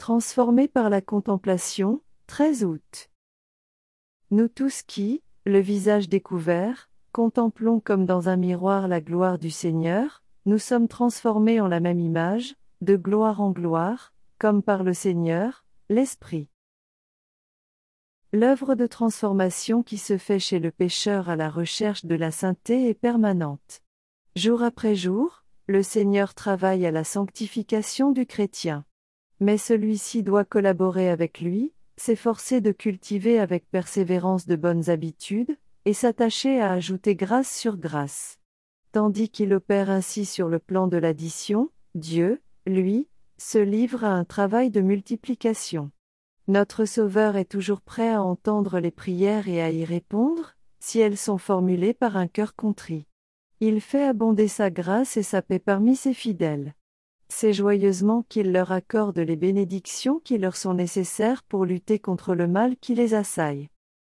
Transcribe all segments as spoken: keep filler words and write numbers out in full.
Transformés par la contemplation, treize août. Nous tous qui, le visage découvert, contemplons comme dans un miroir la gloire du Seigneur, nous sommes transformés en la même image, de gloire en gloire, comme par le Seigneur, l'Esprit. L'œuvre de transformation qui se fait chez le pécheur à la recherche de la sainteté est permanente. Jour après jour, le Seigneur travaille à la sanctification du chrétien. Mais celui-ci doit collaborer avec lui, s'efforcer de cultiver avec persévérance de bonnes habitudes, et s'attacher à ajouter grâce sur grâce. Tandis qu'il opère ainsi sur le plan de l'addition, Dieu, lui, se livre à un travail de multiplication. Notre Sauveur est toujours prêt à entendre les prières et à y répondre, si elles sont formulées par un cœur contrit. Il fait abonder sa grâce et sa paix parmi ses fidèles. C'est joyeusement qu'il leur accorde les bénédictions qui leur sont nécessaires pour lutter contre le mal qui les assaille.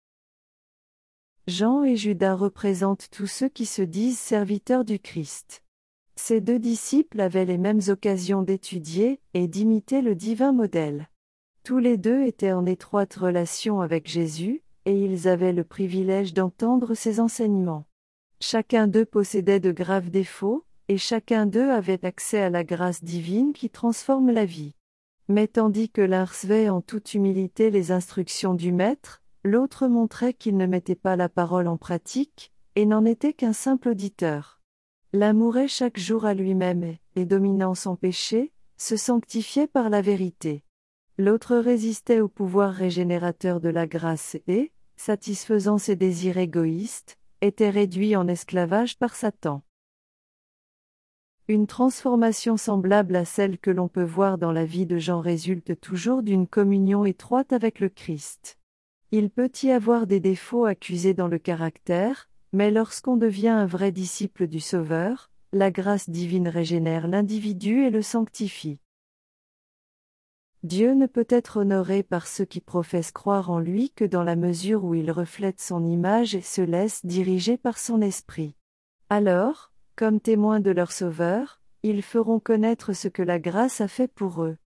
Jean et Judas représentent tous ceux qui se disent serviteurs du Christ. Ces deux disciples avaient les mêmes occasions d'étudier et d'imiter le divin modèle. Tous les deux étaient en étroite relation avec Jésus, et ils avaient le privilège d'entendre ses enseignements. Chacun d'eux possédait de graves défauts, et chacun d'eux avait accès à la grâce divine qui transforme la vie. Mais tandis que l'un recevait en toute humilité les instructions du Maître, l'autre montrait qu'il ne mettait pas la parole en pratique, et n'en était qu'un simple auditeur. L'un mourait chaque jour à lui-même et, dominant son péché, se sanctifiait par la vérité. L'autre résistait au pouvoir régénérateur de la grâce et, satisfaisant ses désirs égoïstes, était réduit en esclavage par Satan. Une transformation semblable à celle que l'on peut voir dans la vie de Jean résulte toujours d'une communion étroite avec le Christ. Il peut y avoir des défauts accusés dans le caractère, mais lorsqu'on devient un vrai disciple du Sauveur, la grâce divine régénère l'individu et le sanctifie. Dieu ne peut être honoré par ceux qui professent croire en lui que dans la mesure où ils reflètent son image et se laissent diriger par son esprit. Alors, comme témoins de leur Sauveur, ils feront connaître ce que la grâce a fait pour eux.